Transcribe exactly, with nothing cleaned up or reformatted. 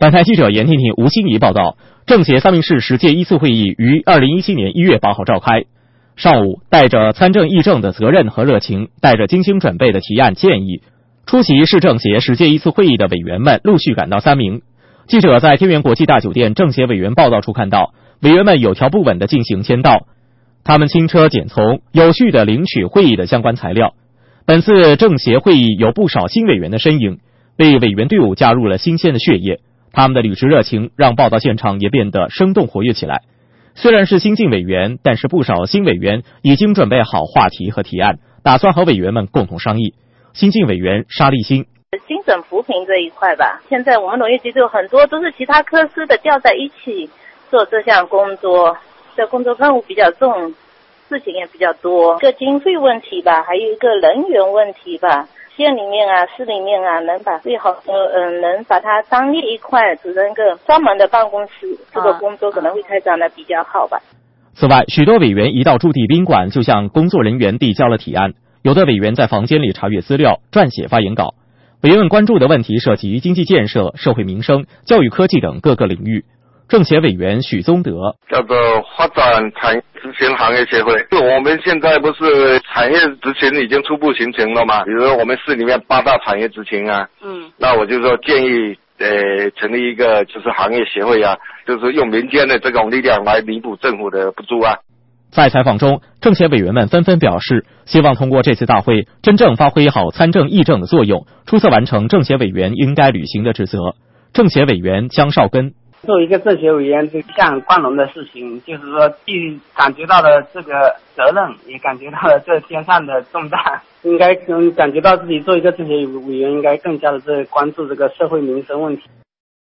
本台记者严婷婷、吴欣怡报道，政协三明市十届一次会议于二零一七年一月八号召开。上午，带着参政议政的责任和热情，带着精心准备的提案建议，出席市政协十届一次会议的委员们陆续赶到三明。记者在天元国际大酒店政协委员报道处看到，委员们有条不紊地进行签到，他们轻车简从，有序地领取会议的相关材料。本次政协会议有不少新委员的身影，为委员队伍加入了新鲜的血液。他们的履职热情让报道现场也变得生动活跃起来。虽然是新晋委员，但是不少新委员已经准备好话题和提案，打算和委员们共同商议。新晋委员沙立新， 精准扶贫这一块吧，现在我们农业局有很多都是其他科司的调在一起做这项工作，这工作任务比较重，事情也比较多，一个经费问题吧，还有一个人员问题吧。县里面啊，市里面啊，能把最好呃嗯，能把它单列一块，组成一个专门的办公室，这个工作可能会开展的比较好吧。 此外，许多委员一到驻地宾馆就向工作人员递交了提案，有的委员在房间里查阅资料，撰写发言稿。委员们关注的问题涉及经济建设、社会民生、教育科技等各个领域。政协委员许宗德， 叫做发展产业执行行业协会。我们现在不是产业执行已经初步形成了嘛？比如说我们市里面八大产业执行啊，嗯，那我就说建议呃成立一个就是行业协会啊，就是用民间的这种力量来弥补政府的不足啊。 在采访中，政协委员们纷纷表示，希望通过这次大会真正发挥好参政议政的作用，出色完成政协委员应该履行的职责。政协委员江绍根， 作为一个政协委员，这一项光荣的事情，就是说既感觉到了这个责任，也感觉到了这天上的重大，应该嗯感觉到自己做一个政协委员应该更加的这关注这个社会民生问题。